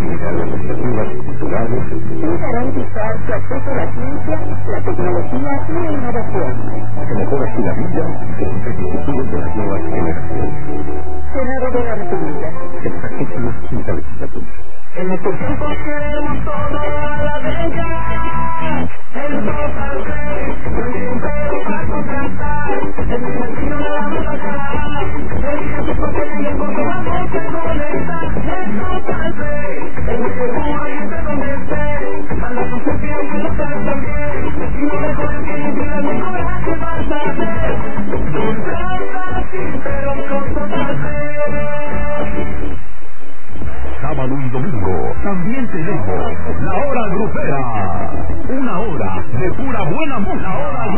facilitar las iniciativas culturales y garantizar su acceso a la ciencia, la tecnología y la innovación. que mejora así la vida y los requisitos de las nuevas generaciones. Senado de la República. Sexagésima quinta legislatura. En estos tiempos queremos todo a la venta. El total no hay un pero para contratar. El destino de la batalla. El que se protege y el costo vamos a conectar. El total el que seguro y esté donde esté. Manda tu sentido que lo sabes también. Y no recuerdes que ni siquiera me cobras que vas a hacer. Contrata sí, pero con total Sábado y domingo también tenemos la hora grupera. Una hora de pura buena música.